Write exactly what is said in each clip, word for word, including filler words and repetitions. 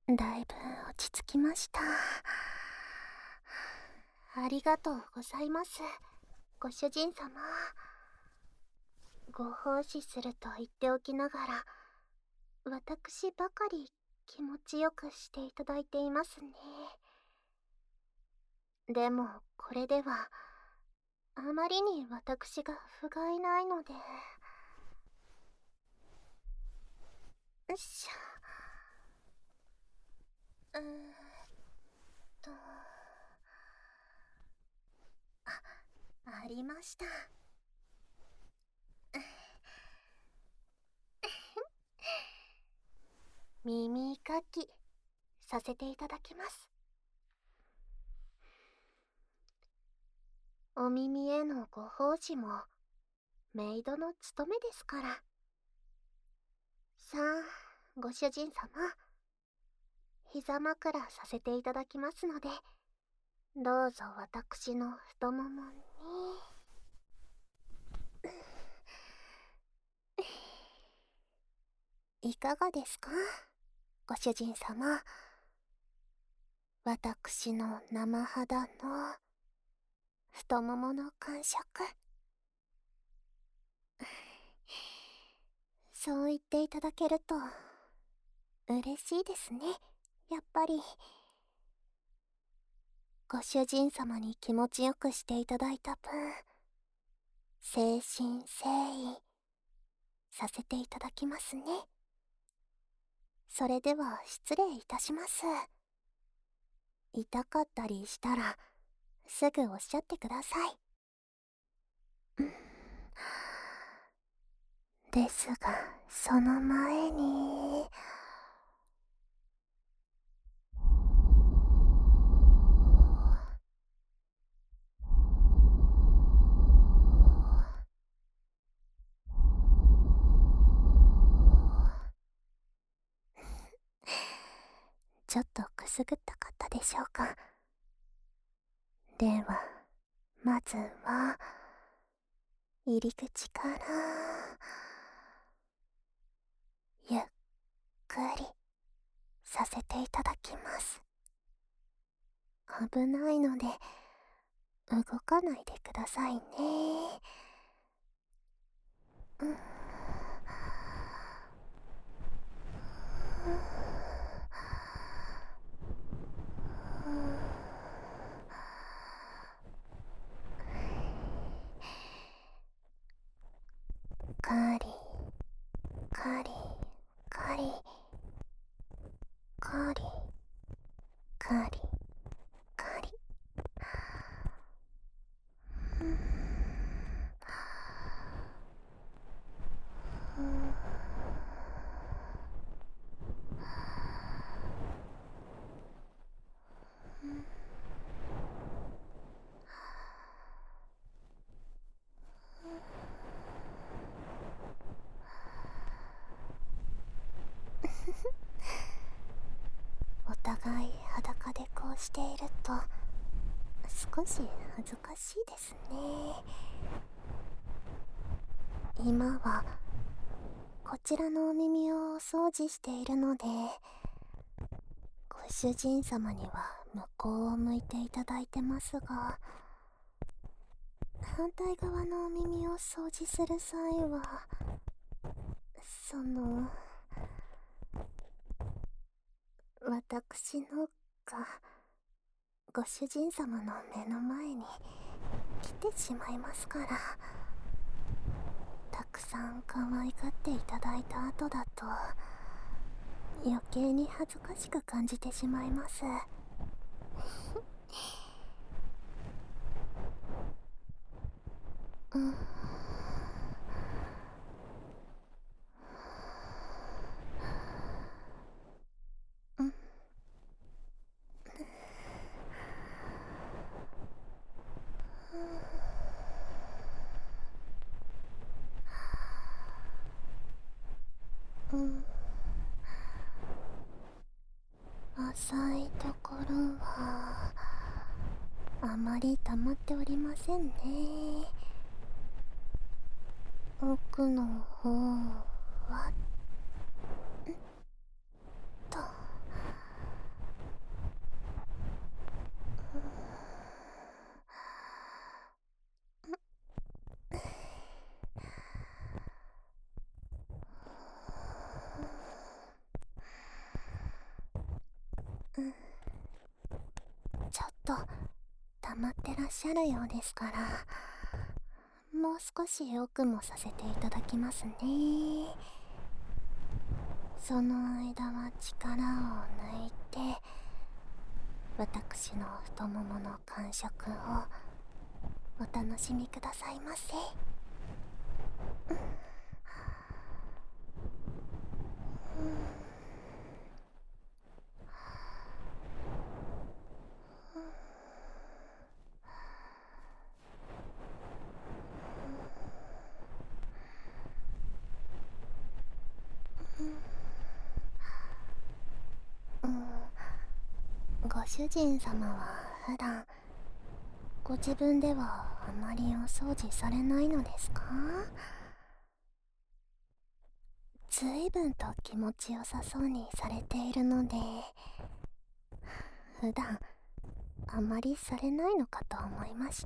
だいぶ落ち着きました。ありがとうございます、ご主人様。ご奉仕すると言っておきながら、私ばかり気持ちよくしていただいていますね。でもこれではあまりに私が不甲斐ないので。よっしゃ。うーんとあ、ありました。耳かきさせていただきます。お耳へのご奉仕もメイドの務めですから。さあ、ご主人様、膝枕させていただきますので、どうぞ私の太ももに。いかがですか、ご主人様。私の生肌の太ももの感触。そう言っていただけると嬉しいですね。やっぱりご主人様に気持ちよくしていただいた分、誠心誠意させていただきますね。それでは失礼いたします。痛かったりしたらすぐおっしゃってください。ですがその前に、ちょっとくすぐったかったでしょうか。ではまずは入り口からゆっくりさせていただきます。危ないので動かないでくださいね。うん、カリカリカリカリカリカリ。お互い裸でこうしていると少し恥ずかしいですね。今はこちらのお耳をお掃除しているので、ご主人様には向こうを向いていただいてますが、反対側のお耳を掃除する際はその私のがご主人様の目の前に来てしまいますから、たくさん可愛がっていただいた後だと余計に恥ずかしく感じてしまいます。うん、うん、うん、浅いところはあまり溜まっておりませんね。奥の方はんとと溜まってらっしゃるようですから、もう少し奥もさせていただきますね。その間は力を抜いて、私の太ももの感触をお楽しみくださいませ。うん、ご主人様は普段ご自分ではあまりお掃除されないのですか？ずいぶんと気持ちよさそうにされているので、普段あまりされないのかと思いまして。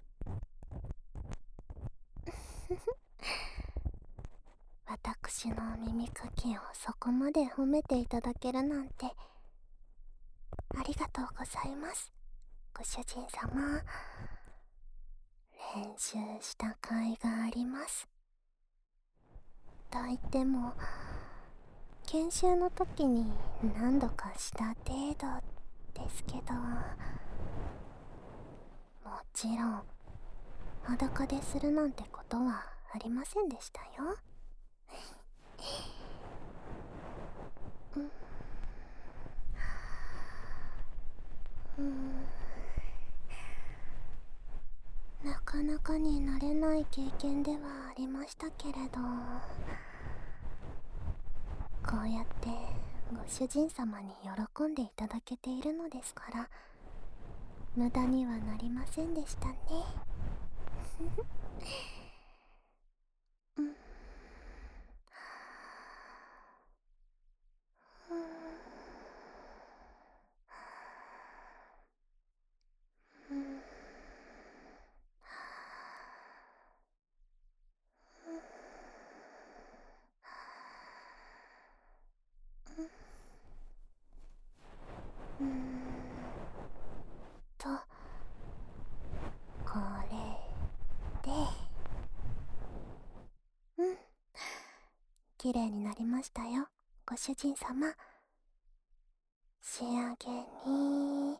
私の耳かきをそこまで褒めていただけるなんてありがとうございます、ご主人様。練習した甲斐があります。と言っても研修の時に何度かした程度ですけど、もちろん裸でするなんてことはありませんでしたよ。うん、なかなかに慣れない経験ではありましたけれど、こうやってご主人様に喜んでいただけているのですから、無駄にはなりませんでしたね。うん、うん、うん、とこれで、うん、綺麗になりましたよ、ご主人様。仕上げに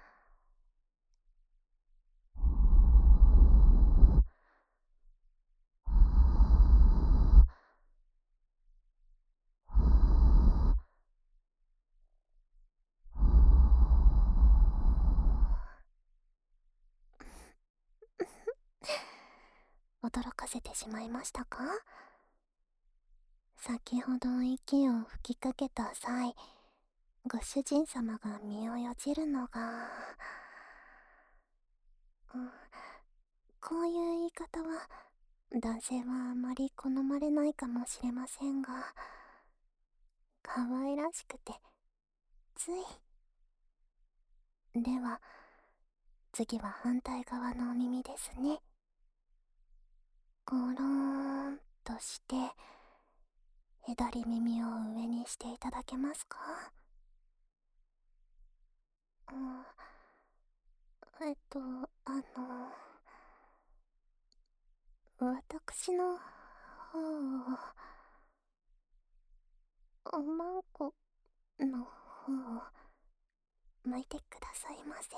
驚かせてしまいましたか？先ほど息を吹きかけた際、ご主人様が身をよじるのが、うん、こういう言い方は男性はあまり好まれないかもしれませんが、可愛らしくてつい。では次は反対側のお耳ですね。ゴローンとして左耳を上にしていただけますか？うん、えっとあの私の方を、おまんこの方を向いてくださいませ。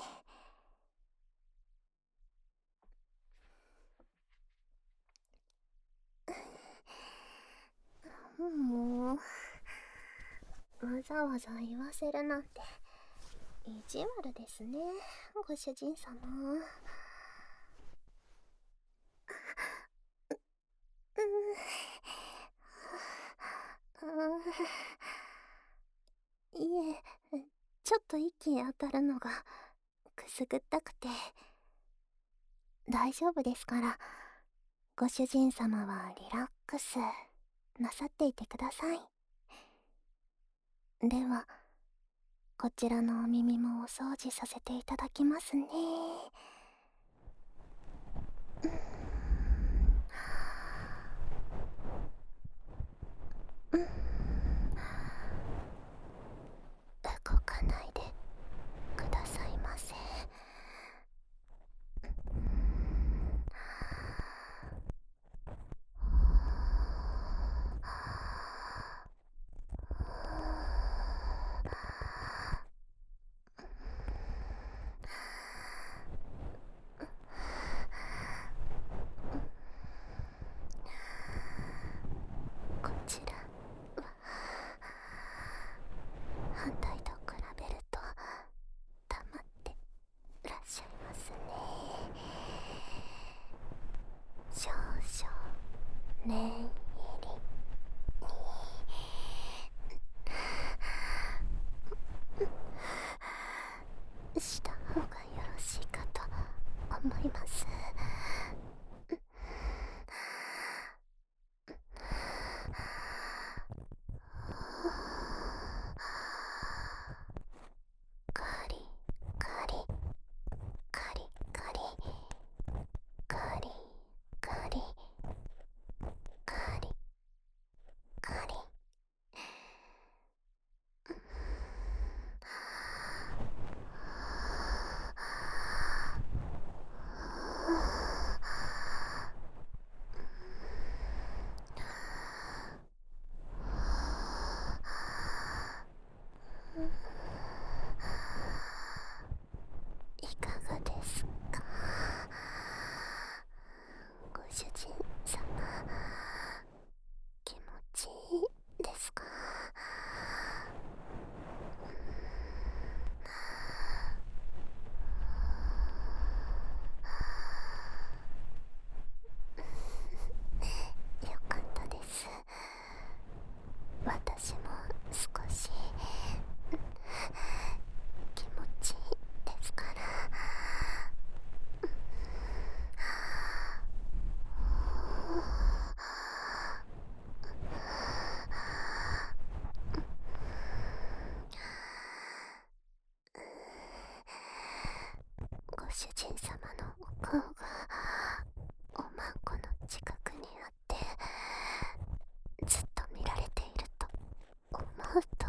もうわざわざ言わせるなんて意地悪ですね、ご主人様。うん、いえ、ちょっと息当たるのがくすぐったくて。大丈夫ですから、ご主人様はリラックスなさっていてください。ではこちらのお耳もお掃除させていただきますね。うん、動かないでくださいませ。 念入りにした方がよろしいかと思います。カリカリカリカリカリカリカリカリ。いかがですか、ご主人様。気持ちいいですか？よかったです。私も少し気持ちいいですから。ご主人様のお顔がおまんこの近くにあってずっと見られていると思うと、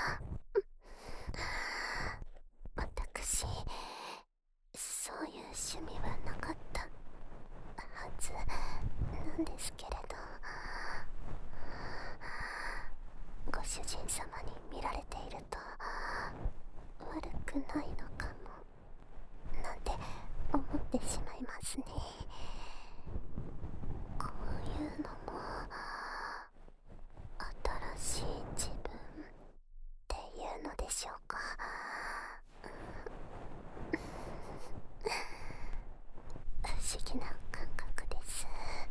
私そういう趣味はなかったはずなんですけれど、ご主人様に見られていると悪くないのかもなんて思ってしまいますね。こういうのも新しい自分っていうのでしょうか。不思議な感覚です。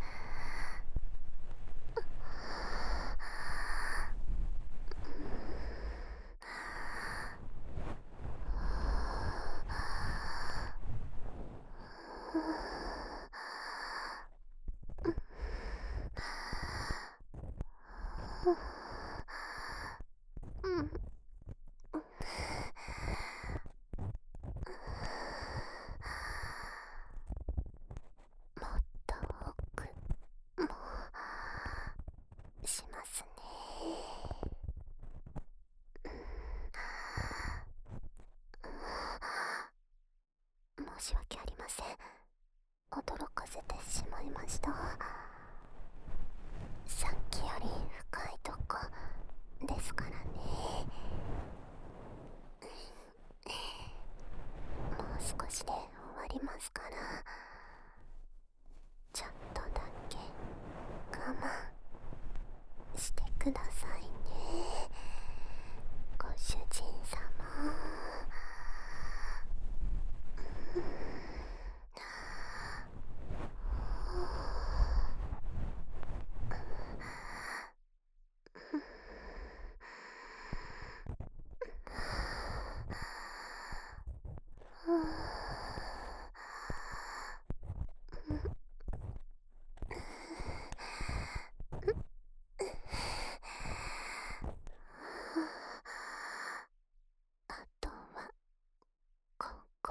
もっと奥もしますね。申し訳ありません。驚かせてしまいました。さっきより深いとこですからね。もう少しで終わりますから、ちょっとだけ我慢してくださいね、ご主人様。あとはここ。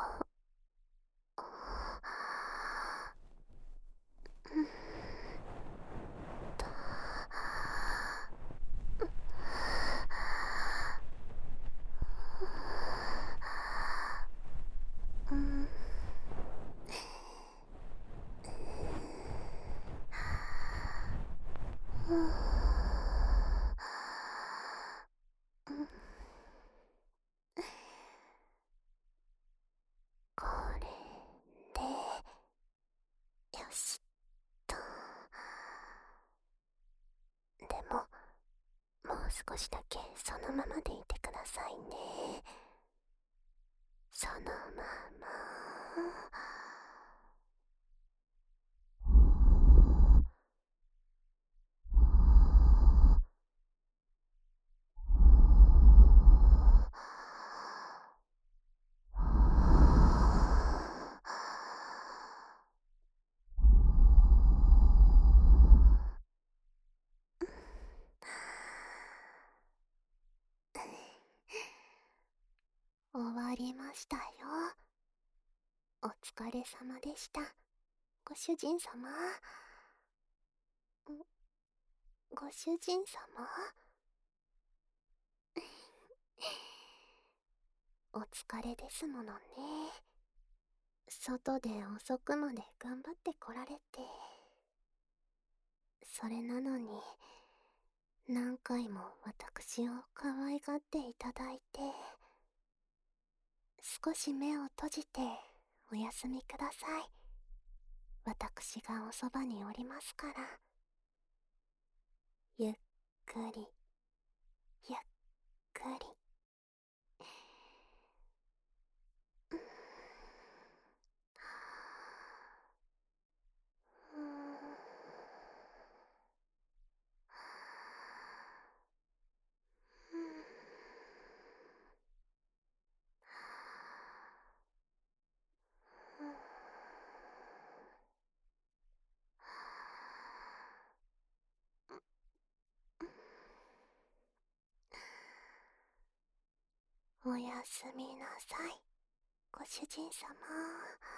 うんとうんこれでよしと。でももう少しだけそのままでいてくださいね。そのまま。 したよ。お疲れ様でした、ご主人様。ご主人様。お疲れですものね。外で遅くまで頑張ってこられて。それなのに、何回も私を可愛がっていただいて。少し目を閉じてお休みください。私がおそばにおりますから。ゆっくり、ゆっくり。うーん。おやすみなさい、ご主人様。